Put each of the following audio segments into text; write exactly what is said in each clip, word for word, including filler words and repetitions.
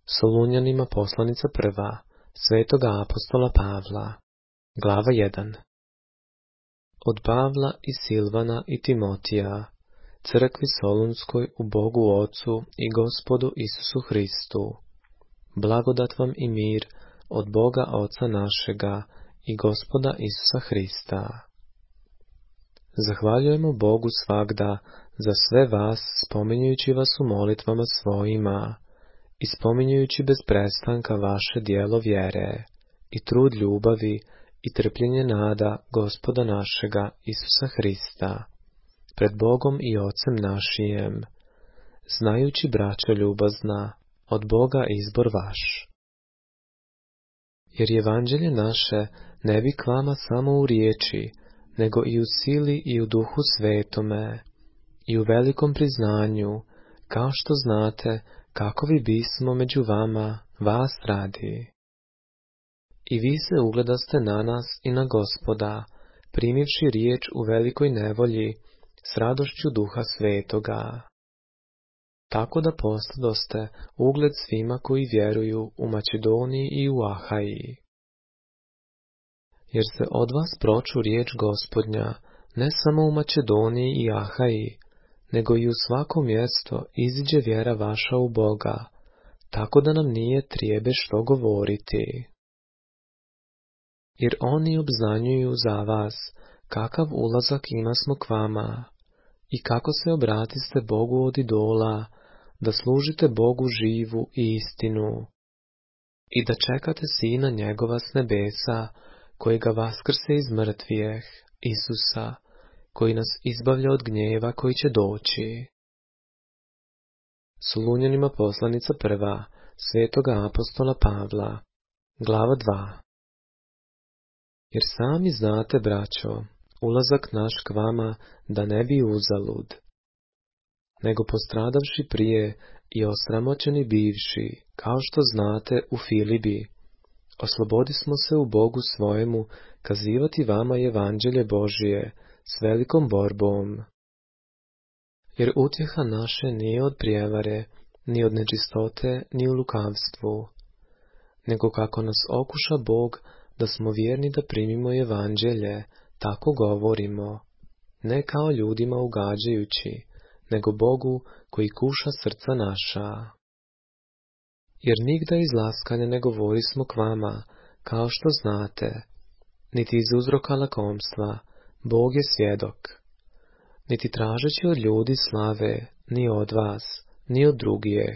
Solunjanima poslanica prva, svetoga apostola Pavla, glava jedan. Od Pavla i Silvana i Timotija, crkvi Solunskoj u Bogu Ocu i Gospodu Isusu Hristu, blagodat vam i mir od Boga Oca našega i Gospoda Isusa Hrista. Zahvaljujemo Bogu svagda za sve vas, spominjujući vas u molitvama svojima i spominjujući bez prestanka vaše djelo vjere i trud ljubavi i trpljenje nada Gospoda našega Isusa Hrista pred Bogom i Ocem našijem, znajući, braćo ljubazna, od Boga izbor vaš. Jer evanđelje naše ne bi k vama samo u riječi, nego i u sili i u duhu svetome, i u velikom priznanju, kao što znate kako vi bismo među vama vas radi. I vi se ugledaste na nas i na Gospoda, primivši riječ u velikoj nevolji, s radošću duha svetoga. Tako da postadoste ugled svima koji vjeruju u Makedoniji i u Ahaji. Jer se od vas proču riječ Gospodnja, ne samo u Makedoniji i Ahaji, nego i u svako mjesto iziđe vjera vaša u Boga, tako da nam nije trijebe što govoriti. Jer oni obznanjuju za vas kakav ulazak ima smo k vama i kako se obratiste Bogu od idola, da služite Bogu živu i istinu i da čekate Sina njegova s nebesa, kojega vaskrse iz mrtvijeh, Isusa, koji nas izbavlja od gnjeva koji će doći. Solunjanima poslanica prva, svetoga apostola Pavla, glava dva. Jer sami znate, braćo, ulazak naš k vama da ne bi uzalud, nego postradavši prije i osramoćeni bivši, kao što znate u Filibi, oslobodismo se u Bogu svojemu kazivati vama evanđelje Božije s velikom borbom. Jer utjeha naše nije od prijevare, ni od nečistote, ni u lukavstvu, nego kako nas okuša Bog da smo vjerni da primimo evanđelje, tako govorimo, ne kao ljudima ugađajući, nego Bogu koji kuša srca naša. Jer nigda iz laskanja ne govorismo k vama, kao što znate, niti iz uzroka lakomstva, Bog je svjedok, niti tražeći od ljudi slave, ni od vas, ni od drugih.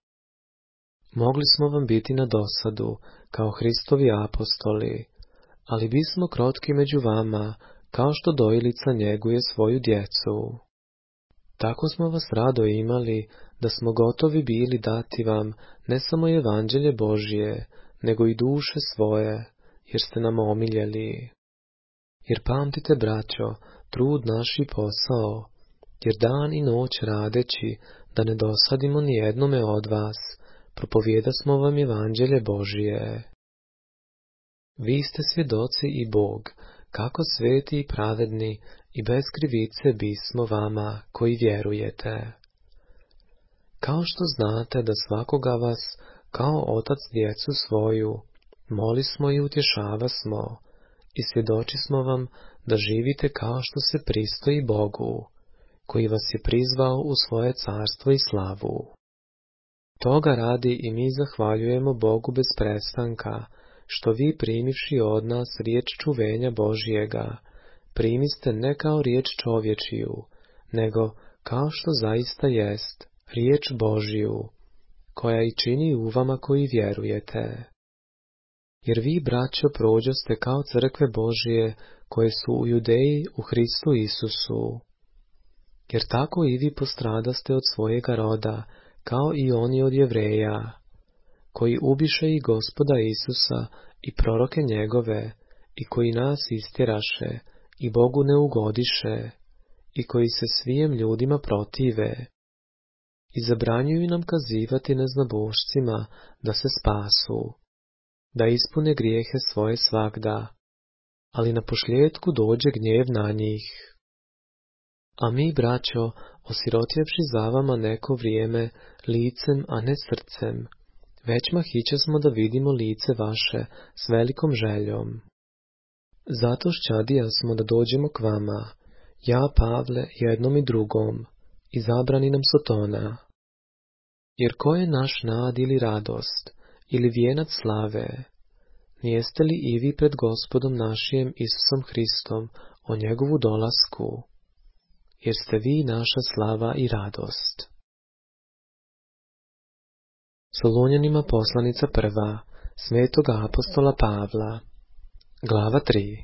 Mogli smo vam biti na dosadu, kao Hristovi apostoli, ali bismo krotki među vama, kao što dojilica njeguje svoju djecu. Tako smo vas rado imali, da smo gotovi bili dati vam ne samo evanđelje Božje, nego i duše svoje, jer ste nam omiljeli. Jer pamtite, braćo, trud naš i posao, jer dan i noć radeći, da ne dosadimo ni jednome od vas, propovijeda smo vam evanđelje Božje. Vi ste svjedoci i Bog, kako sveti i pravedni i bez krivice bismo vama koji vjerujete. Kao što znate da svakoga vas, kao otac djecu svoju, moli smo i utješava smo, i svjedoči smo vam da živite kao što se pristoji Bogu, koji vas je prizvao u svoje carstvo i slavu. Toga radi i mi zahvaljujemo Bogu bez prestanka, što vi primivši od nas riječ čuvenja Božjega, primiste ne kao riječ čovječiju, nego kao što zaista jest, riječ Božju, koja i čini u vama koji vjerujete. Jer vi, braćo, prođoste kao crkve Božje, koje su u Judeji u Hristu Isusu. Jer tako i vi postradaste od svojega roda, kao i oni od Jevreja, koji ubiše i Gospoda Isusa i proroke njegove, i koji nas istjeraše i Bogu ne ugodiše, i koji se svijem ljudima protive, i zabranjuju nam kazivati neznabošcima da se spasu, da ispune grijehe svoje svagda, ali na pošljetku dođe gnjev na njih. A mi, braćo, osirotjevši za vama neko vrijeme, licem, a ne srcem, Većma hiće smo da vidimo lice vaše s velikom željom. Zato šćadija smo da dođemo k vama, ja, Pavle, jednom i drugom, izabrani nam Sotona. Jer ko je naš nad ili radost, ili vijenac slave? Nijeste li i vi pred Gospodom našim Isusom Hristom o njegovu dolasku? Jer ste vi naša slava i radost. Solunjanima poslanica prva, svetoga apostola Pavla, glava tri.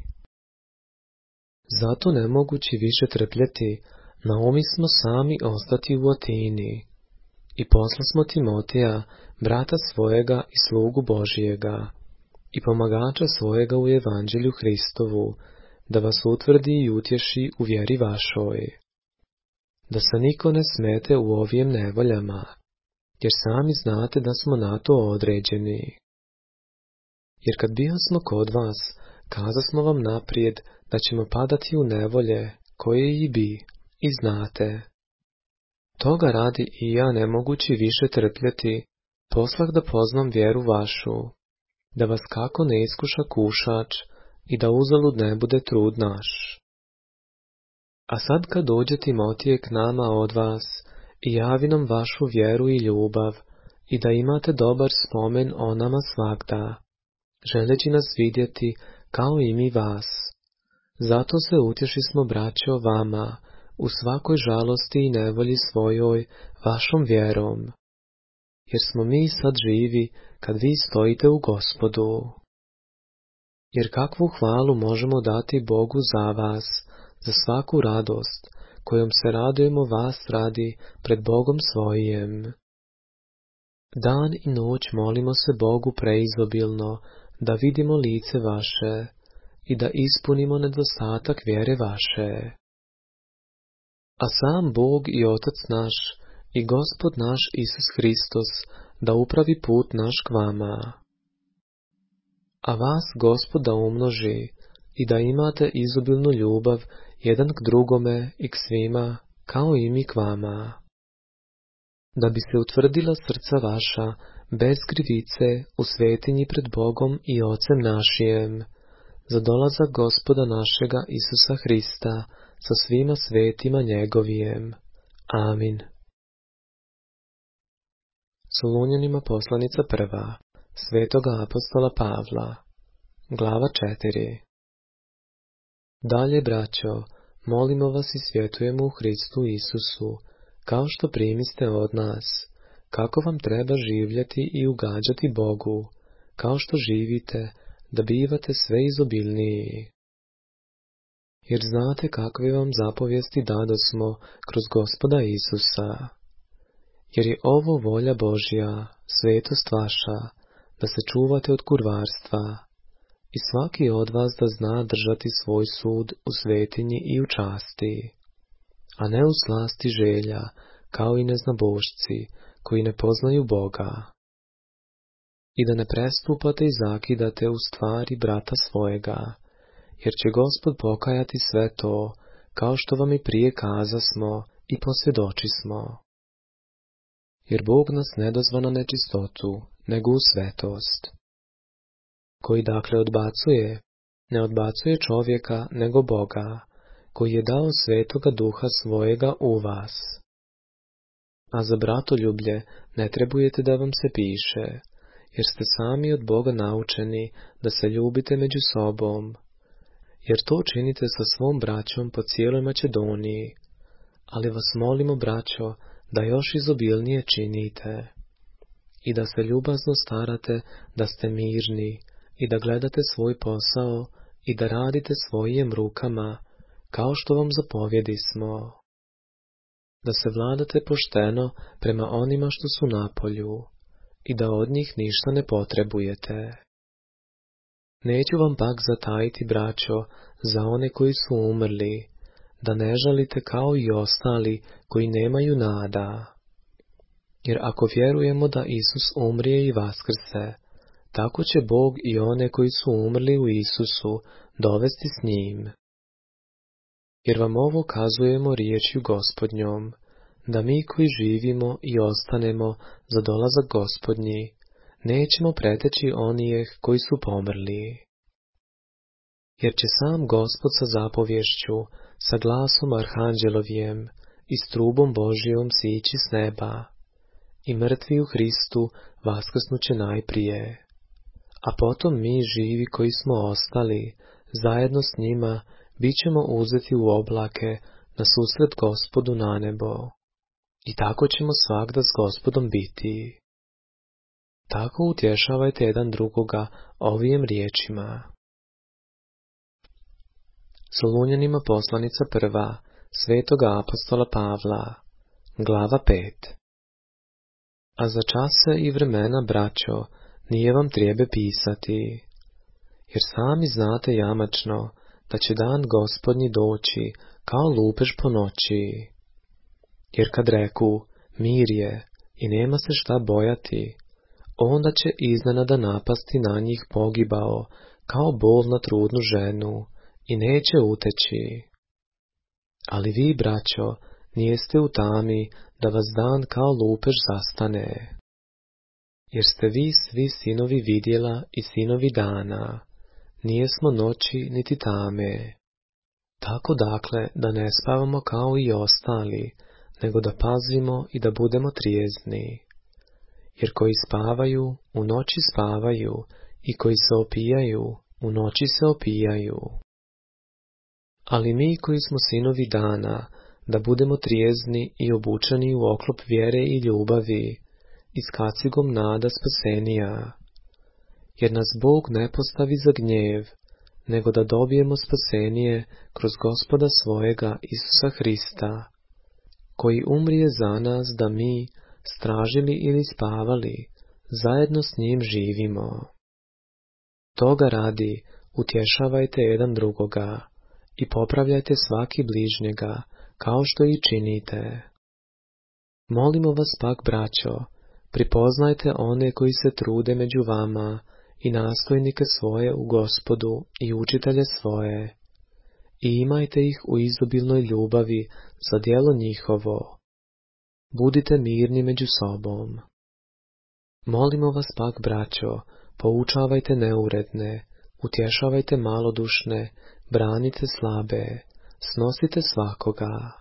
Zato ne mogući više trpjeti, naumi smo sami ostati u Atini. I posla smo Timoteja, brata svojega i slugu Božijega, i pomagača svojega u Evanđelju Hristovu, da vas utvrdi i utješi u vjeri vašoj. Da se niko ne smete u ovim nevoljama, jer sami znate da smo na to određeni. Jer kad bio smo kod vas, kazasmo vam naprijed da ćemo padati u nevolje, koje i bi, i znate. Toga radi i ja ne mogući više trpjeti, poslah da poznam vjeru vašu, da vas kako ne iskuša kušač i da uzalud ne bude trud naš. A sad kad dođe Timotije k nama od vas i javi nam vašu vjeru i ljubav i da imate dobar spomen o nama svagda, želeći nas vidjeti kao i mi vas. Zato se utješismo, braćo, vama, u svakoj žalosti i nevolji svojoj, vašom vjerom. Jer smo mi sad živi, kad vi stojite u Gospodu. Jer kakvu hvalu možemo dati Bogu za vas, za svaku radost, kojom se radujemo vas radi pred Bogom svojim. Dan i noć molimo se Bogu preizobilno, da vidimo lice vaše i da ispunimo nedostatak vjere vaše. A sam Bog i Otac naš i Gospod naš Isus Hristos da upravi put naš k vama. A vas Gospod da umnoži i da imate izobilnu ljubav jedan k drugome i k svima, kao i mi k vama. Da bi se utvrdila srca vaša, bez krivice, u svetinji pred Bogom i Ocem našijem, za dolazak Gospoda našega Isusa Hrista sa svima svetima njegovijem. Amin. Solunjanima poslanica prva, svetoga apostola Pavla, glava četiri. Dalje, braćo, molimo vas i svjetujemo u Hristu Isusu, kao što primiste od nas, kako vam treba živjeti i ugađati Bogu, kao što živite, da bivate sve izobilniji. Jer znate kakve vam zapovijesti dadosmo kroz Gospoda Isusa. Jer je ovo volja Božja, svetost vaša, da se čuvate od kurvarstva, i svaki od vas da zna držati svoj sud u svetinji i u časti, a ne u slasti želja, kao i neznabošci, koji ne poznaju Boga. I da ne prestupate i zakidate u stvari brata svojega, jer će Gospod pokajati sve to, kao što vam i prije kazasmo i posvjedočismo. Jer Bog nas ne dozva na nečistotu, nego u svetost. Koji dakle odbacuje, ne odbacuje čovjeka, nego Boga, koji je dao svetoga duha svojega u vas. A za bratoljublje ne trebujete da vam se piše, jer ste sami od Boga naučeni da se ljubite među sobom, jer to činite sa svom braćom po cijeloj Makedoniji, ali vas molimo, braćo, da još izobilnije činite, i da se ljubazno starate, da ste mirni, i da gledate svoj posao, i da radite svojim rukama, kao što vam zapovjedismo. Da se vladate pošteno prema onima što su napolju, i da od njih ništa ne potrebujete. Neću vam pak zatajiti, braćo, za one koji su umrli, da ne žalite kao i ostali koji nemaju nada. Jer ako vjerujemo da Isus umrije i vaskrse, tako će Bog i one koji su umrli u Isusu dovesti s njim. Jer vam ovo kazujemo riječju Gospodnjom, da mi koji živimo i ostanemo za dolazak Gospodnji, nećemo preteći onijeh koji su pomrli. Jer će sam Gospod sa zapovješću, sa glasom arhanđelovijem i s trubom Božijom sići s neba, i mrtvi u Hristu vaskrsnuće najprije. A potom mi živi koji smo ostali, zajedno s njima, bit ćemo uzeti u oblake na susret Gospodu na nebo. I tako ćemo svagda s Gospodom biti. Tako utješavajte jedan drugoga ovim riječima. Solunjanima poslanica prva, svetoga apostola Pavla, glava pet. A za čase i vremena, braćo, nije vam treba pisati, jer sami znate jamačno da će dan Gospodnji doći kao lupež po noći. Jer kad reku, mir je i nema se šta bojati, onda će iznenada napasti na njih pogibao kao bol na trudnu ženu i neće uteći. Ali vi, braćo, nijeste u tami da vas dan kao lupež zastane. Jer ste vi svi sinovi vidjela i sinovi dana, nijesmo noći niti tame. Tako dakle da ne spavamo kao i ostali, nego da pazimo i da budemo trijezni. Jer koji spavaju, u noći spavaju, i koji se opijaju, u noći se opijaju. Ali mi koji smo sinovi dana, da budemo trijezni i obučeni u oklop vjere i ljubavi, i s kacigom nada spasenija. Jer nas Bog ne postavi za gnjev, nego da dobijemo spasenije kroz Gospoda svojega Isusa Hrista, koji umrije za nas da mi, stražili ili spavali, zajedno s njim živimo. Toga radi, utješavajte jedan drugoga i popravljajte svaki bližnjega, kao što i činite. Molimo vas pak, braćo, pripoznajte one koji se trude među vama i nastojnike svoje u Gospodu i učitelje svoje, i imajte ih u izobilnoj ljubavi za djelo njihovo. Budite mirni među sobom. Molimo vas pak, braćo, poučavajte neuredne, utješavajte malodušne, branite slabe, snosite svakoga.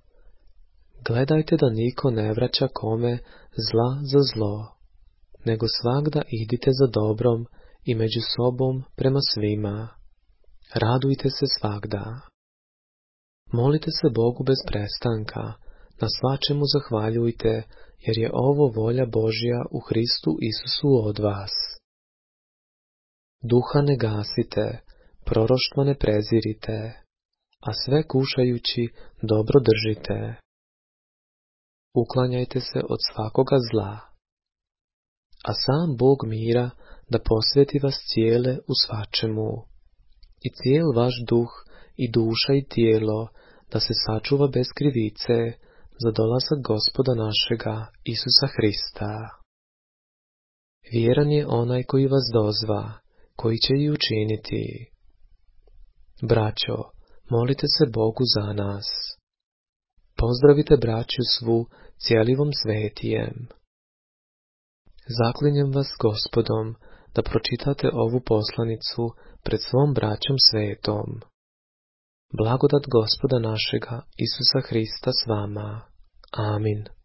Gledajte da niko ne vraća kome zla za zlo, nego svagda idite za dobrom i među sobom prema svima. Radujte se svagda. Molite se Bogu bez prestanka, na svačemu zahvaljujte, jer je ovo volja Božja u Hristu Isusu od vas. Duha ne gasite, proroštva ne prezirite, a sve kušajući dobro držite. Uklanjajte se od svakoga zla. A sam Bog mira da posveti vas cijele u svačemu, i cijel vaš duh i duša i tijelo da se sačuva bez krivice za dolazak Gospoda našega Isusa Hrista. Vjeran je onaj koji vas dozva, koji će i učiniti. Braćo, molite se Bogu za nas. Pozdravite braću svu cijelivom svetijem. Zaklinjem vas Gospodom da pročitate ovu poslanicu pred svom braćom svetom. Blagodat Gospoda našega Isusa Hrista s vama. Amin.